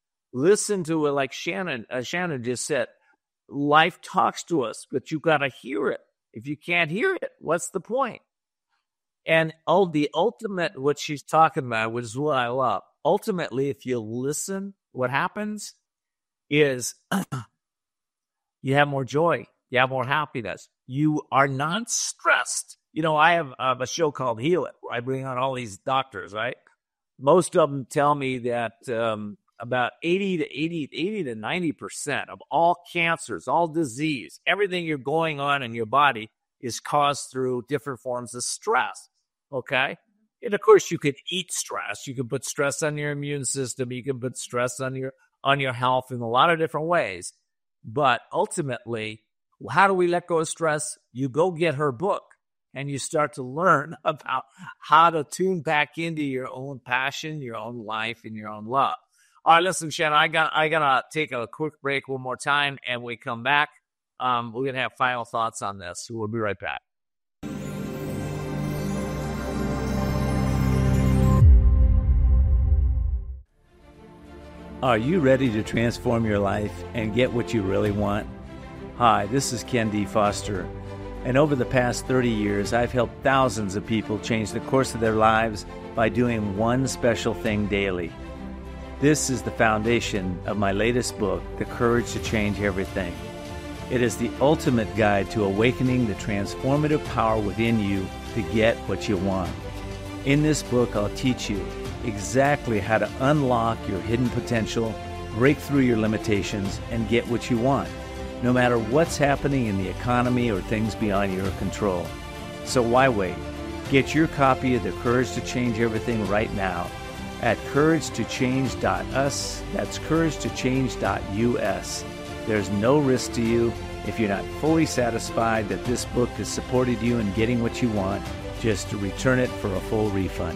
Listen to it, like Shannon, uh, Shannon just said. Life talks to us, but you got to hear it. If you can't hear it, what's the point? And oh, the ultimate, what she's talking about, which is what I love. Ultimately, if you listen, what happens is you have more joy. You have more happiness. You are not stressed. You know, I have, I have a show called Heal It, where I bring on all these doctors, right? Most of them tell me that um, about eighty to eighty, eighty to ninety percent of all cancers, all disease, everything you're going on in your body is caused through different forms of stress, okay? And of course, you could eat stress. You can put stress on your immune system. You can put stress on your on your health in a lot of different ways. But ultimately, how do we let go of stress? You go get her book, and you start to learn about how to tune back into your own passion, your own life, and your own love. All right, listen, Shannon, I got I gotta take a quick break one more time, and we come back. Um, we're gonna have final thoughts on this. So we'll be right back. Are you ready to transform your life and get what you really want? Hi, this is Ken D. Foster, and over the past thirty years, I've helped thousands of people change the course of their lives by doing one special thing daily. This is the foundation of my latest book, The Courage to Change Everything. It is the ultimate guide to awakening the transformative power within you to get what you want. In this book, I'll teach you exactly how to unlock your hidden potential, break through your limitations, and get what you want, no matter what's happening in the economy or things beyond your control. So why wait? Get your copy of The Courage to Change Everything right now at courage to change dot u s. That's courage to change dot u s. There's no risk to you. If you're not fully satisfied that this book has supported you in getting what you want, just return it for a full refund.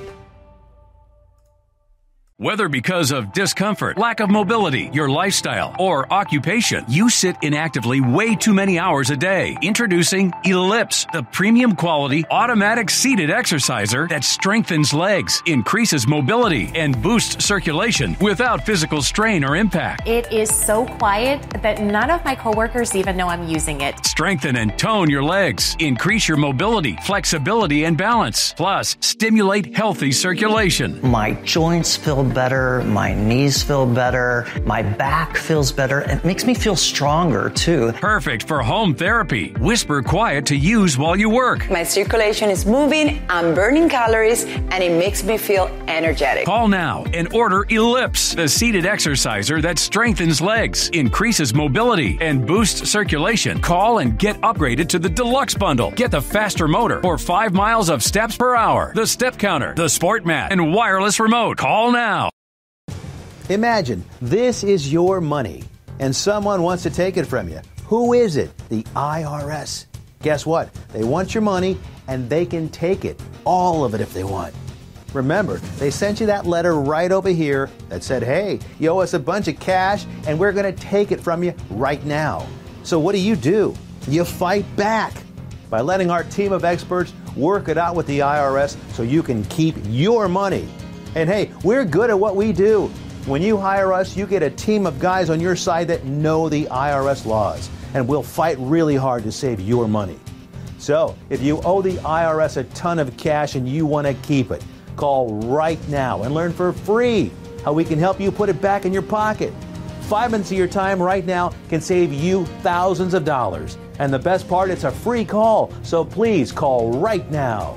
Whether because of discomfort, lack of mobility, your lifestyle, or occupation, you sit inactively way too many hours a day. Introducing Ellipse, the premium quality automatic seated exerciser that strengthens legs, increases mobility, and boosts circulation without physical strain or impact. It is so quiet that none of my coworkers even know I'm using it. Strengthen and tone your legs, increase your mobility, flexibility, and balance. Plus, stimulate healthy circulation. My joints feel better, my knees feel better, my back feels better. It makes me feel stronger too. Perfect for home therapy. Whisper quiet to use while you work. My circulation is moving, I'm burning calories, and it makes me feel energetic. Call now and order Ellipse, the seated exerciser that strengthens legs, increases mobility, and boosts circulation. Call and get upgraded to the Deluxe Bundle. Get the faster motor for five miles of steps per hour, the step counter, the sport mat, and wireless remote. Call now. Imagine this is your money and someone wants to take it from you. Who is it? The I R S. Guess what? They want your money and they can take it. All of it if they want. Remember, they sent you that letter right over here that said, hey, you owe us a bunch of cash and we're going to take it from you right now. So what do you do? You fight back by letting our team of experts work it out with the I R S so you can keep your money. And hey, we're good at what we do. When you hire us, you get a team of guys on your side that know the I R S laws, and we'll fight really hard to save your money. So, if you owe the I R S a ton of cash and you want to keep it, call right now and learn for free how we can help you put it back in your pocket. Five minutes of your time right now can save you thousands of dollars. And the best part, it's a free call, so please call right now.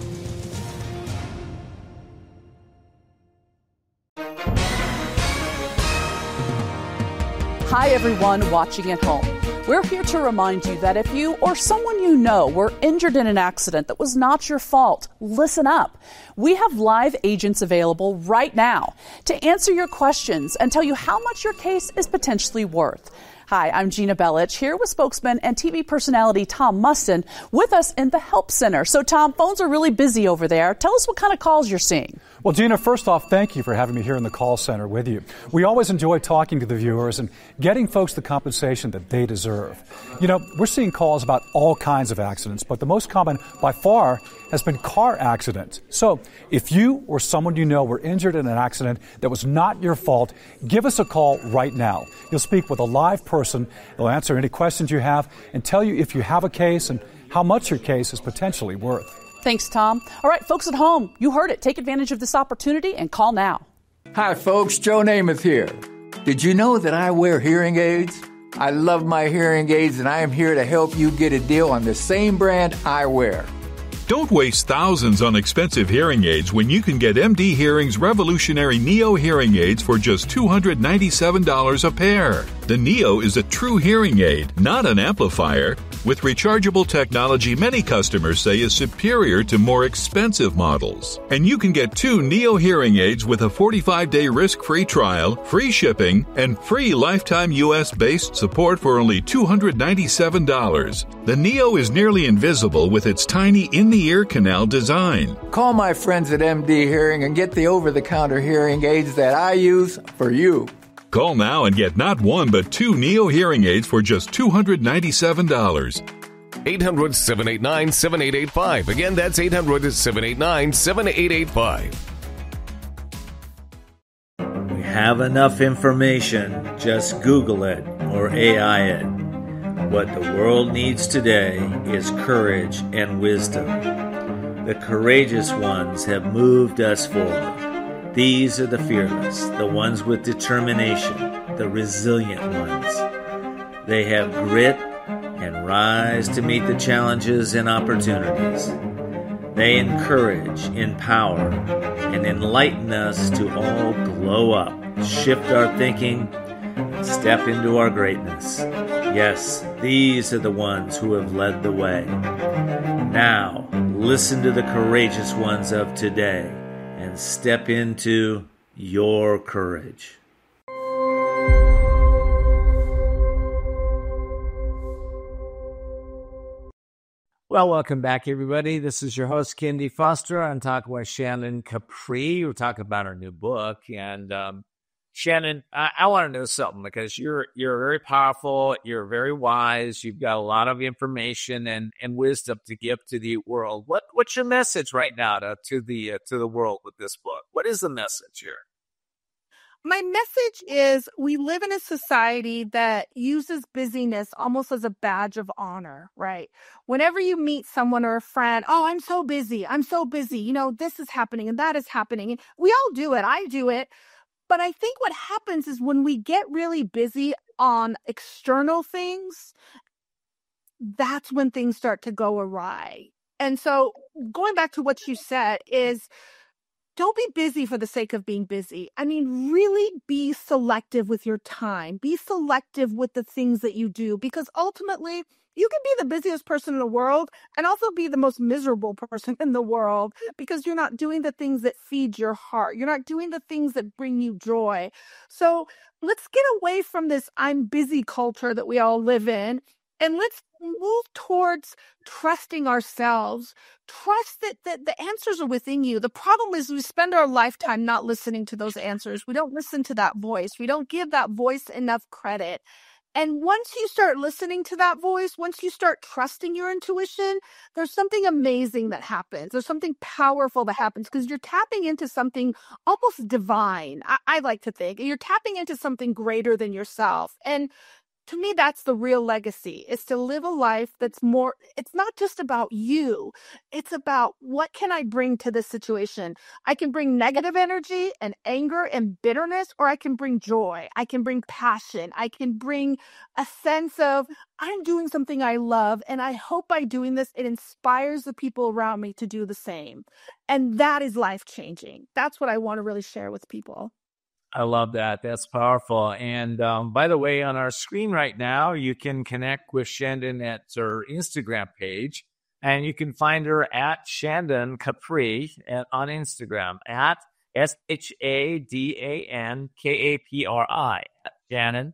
Hi, everyone watching at home. We're here to remind you that if you or someone you know were injured in an accident that was not your fault, listen up. We have live agents available right now to answer your questions and tell you how much your case is potentially worth. Hi, I'm Gina Bellich, here with spokesman and T V personality Tom Mustin with us in the Help Center. So, Tom, phones are really busy over there. Tell us what kind of calls you're seeing. Well, Gina, first off, thank you for having me here in the call center with you. We always enjoy talking to the viewers and getting folks the compensation that they deserve. You know, we're seeing calls about all kinds of accidents, but the most common by far has been car accidents. So if you or someone you know were injured in an accident that was not your fault, give us a call right now. You'll speak with a live person. They'll answer any questions you have and tell you if you have a case and how much your case is potentially worth. Thanks, Tom. All right, folks at home, you heard it. Take advantage of this opportunity and call now. Hi, folks. Joe Namath here. Did you know that I wear hearing aids? I love my hearing aids, and I am here to help you get a deal on the same brand I wear. Don't waste thousands on expensive hearing aids when you can get M D Hearing's revolutionary Neo hearing aids for just two hundred ninety-seven dollars a pair. The Neo is a true hearing aid, not an amplifier. With rechargeable technology many customers say is superior to more expensive models. And you can get two Neo hearing aids with a forty-five day risk-free trial, free shipping, and free lifetime U S-based support for only two hundred ninety-seven dollars. The Neo is nearly invisible with its tiny in-the-ear canal design. Call my friends at M D Hearing and get the over-the-counter hearing aids that I use for you. Call now and get not one but two Neo hearing aids for just two hundred ninety-seven dollars. eight hundred, seven eight nine, seven eight eight five. Again, that's eight hundred, seven eight nine, seven eight eight five. We have enough information. Just Google it or A I it. What the world needs today is courage and wisdom. The courageous ones have moved us forward. These are the fearless, the ones with determination, the resilient ones. They have grit and rise to meet the challenges and opportunities. They encourage, empower, and enlighten us to all glow up, shift our thinking, and step into our greatness. Yes, these are the ones who have led the way. Now, listen to the courageous ones of today and step into your courage. Well, welcome back, everybody. This is your host, Kendi Foster. I'm talking with Shannon Capri. We're talking about her new book. And um, Shannon, I, I want to know something because you're you're very powerful. You're very wise. You've got a lot of information and, and wisdom to give to the world. What what's your message right now to, to the uh, to the world with this book? What is the message here? My message is we live in a society that uses busyness almost as a badge of honor, right? Whenever you meet someone or a friend, oh, I'm so busy. I'm so busy. You know, this is happening and that is happening. And we all do it. I do it. But I think what happens is when we get really busy on external things, that's when things start to go awry. And so going back to what you said is, don't be busy for the sake of being busy. I mean, really be selective with your time. Be selective with the things that you do, because ultimately you can be the busiest person in the world and also be the most miserable person in the world because you're not doing the things that feed your heart. You're not doing the things that bring you joy. So let's get away from this I'm busy culture that we all live in. And let's move towards trusting ourselves. Trust that, that the answers are within you. The problem is we spend our lifetime not listening to those answers. We don't listen to that voice. We don't give that voice enough credit. And once you start listening to that voice, once you start trusting your intuition, there's something amazing that happens. There's something powerful that happens because you're tapping into something almost divine. I, I like to think you're tapping into something greater than yourself. And to me, that's the real legacy, is to live a life that's more, it's not just about you. It's about what can I bring to this situation? I can bring negative energy and anger and bitterness, or I can bring joy. I can bring passion. I can bring a sense of I'm doing something I love. And I hope by doing this, it inspires the people around me to do the same. And that is life changing. That's what I want to really share with people. I love that. That's powerful. And um, by the way, on our screen right now, you can connect with Shannon at her Instagram page, and you can find her at Shannon Capri at, on Instagram at S H A D A N K A P R I. Shannon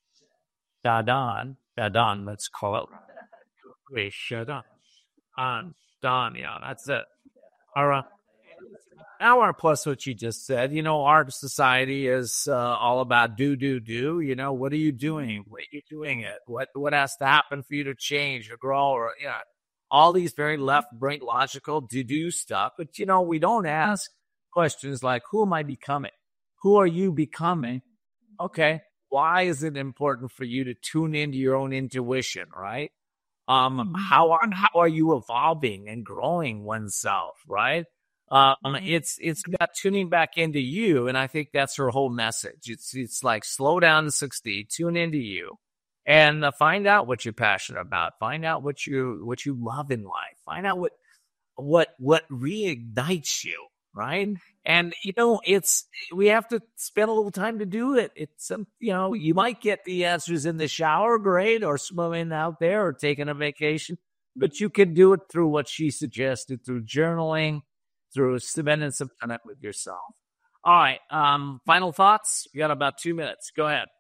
Dadan, Dadan, let's call it. Wait, Dadan. On Don, yeah, that's it. All right. I want to plus what you just said. You know, our society is uh, all about do, do, do. You know, what are you doing? What are you doing it? What what has to happen for you to change or grow? Or, you know, all these very left-brain logical do-do stuff. But, you know, we don't ask questions like, who am I becoming? Who are you becoming? Okay, why is it important for you to tune into your own intuition, right? Um, how are, how are you evolving and growing oneself, right? Um, it's, it's about tuning back into you. And I think that's her whole message. It's, it's like slow down to sixty, tune into you and uh, find out what you're passionate about. Find out what you, what you love in life. Find out what, what, what reignites you, right? And, you know, it's, we have to spend a little time to do it. It's, um, you know, you might get the answers in the shower, great, or swimming out there or taking a vacation, but you can do it through what she suggested, through journaling, through spending some time with yourself. All right. Um, final thoughts? You got about two minutes. Go ahead.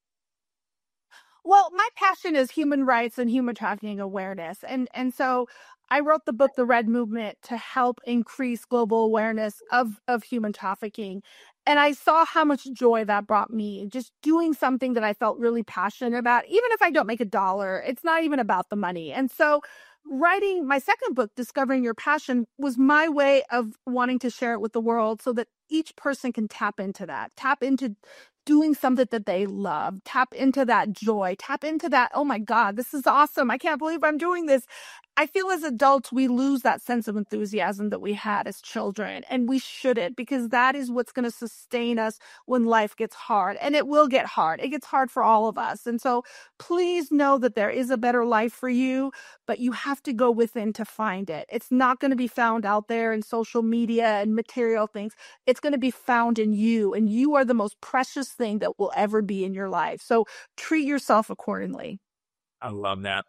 Well, my passion is human rights and human trafficking awareness. And, and so I wrote the book, The Red Movement, to help increase global awareness of, of human trafficking. And I saw how much joy that brought me, just doing something that I felt really passionate about. Even if I don't make a dollar, it's not even about the money. And so writing my second book, Discovering Your Passion, was my way of wanting to share it with the world so that each person can tap into that, tap into doing something that they love, tap into that joy, tap into that, oh my God, this is awesome. I can't believe I'm doing this. I feel as adults, we lose that sense of enthusiasm that we had as children, and we shouldn't, because that is what's going to sustain us when life gets hard. And it will get hard. It gets hard for all of us. And so please know that there is a better life for you, but you have to go within to find it. It's not going to be found out there in social media and material things. It's going to be found in you, and you are the most precious thing that will ever be in your life. So treat yourself accordingly. I love that.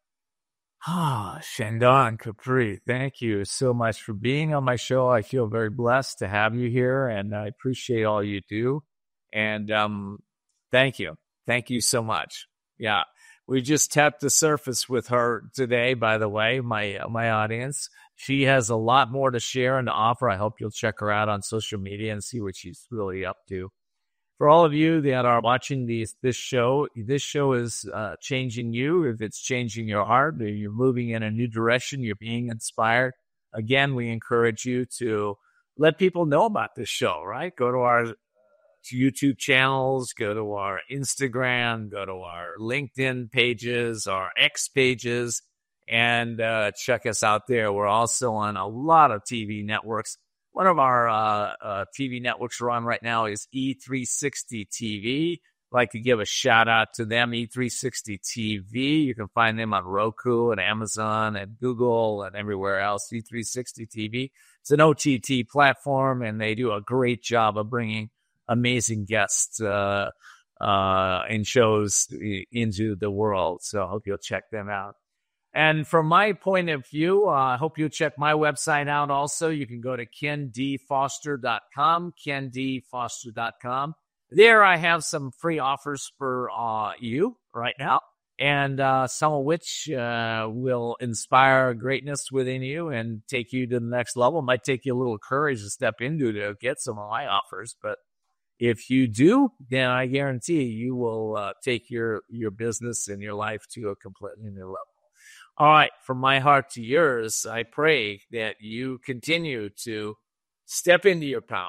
Ah, Shandon Capri, thank you so much for being on my show. I feel very blessed to have you here, and I appreciate all you do. And um, thank you. Thank you so much. Yeah, we just tapped the surface with her today, by the way, my uh, my audience. She has a lot more to share and to offer. I hope you'll check her out on social media and see what she's really up to. For all of you that are watching these, this show, this show is uh, changing you. If it's changing your heart, or you're moving in a new direction, you're being inspired. Again, we encourage you to let people know about this show, right? Go to our YouTube channels, go to our Instagram, go to our LinkedIn pages, our X pages, and uh, check us out there. We're also on a lot of T V networks. One of our uh, uh, T V networks we're on right now is E three sixty T V. I'd like to give a shout out to them, E three sixty T V. You can find them on Roku and Amazon and Google and everywhere else, E three sixty T V. It's an O T T platform, and they do a great job of bringing amazing guests uh, uh, and shows into the world. So I hope you'll check them out. And from my point of view, uh, I hope you'll check my website out also. You can go to ken d foster dot com, ken d foster dot com. There I have some free offers for uh, you right now, and uh, some of which uh, will inspire greatness within you and take you to the next level. It might take you a little courage to step into to get some of my offers, but if you do, then I guarantee you will uh, take your, your business and your life to a completely new level. All right, from my heart to yours, I pray that you continue to step into your power,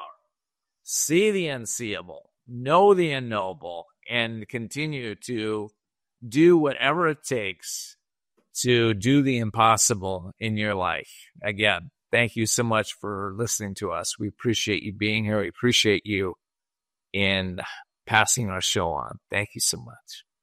see the unseeable, know the unknowable, and continue to do whatever it takes to do the impossible in your life. Again, thank you so much for listening to us. We appreciate you being here. We appreciate you in passing our show on. Thank you so much.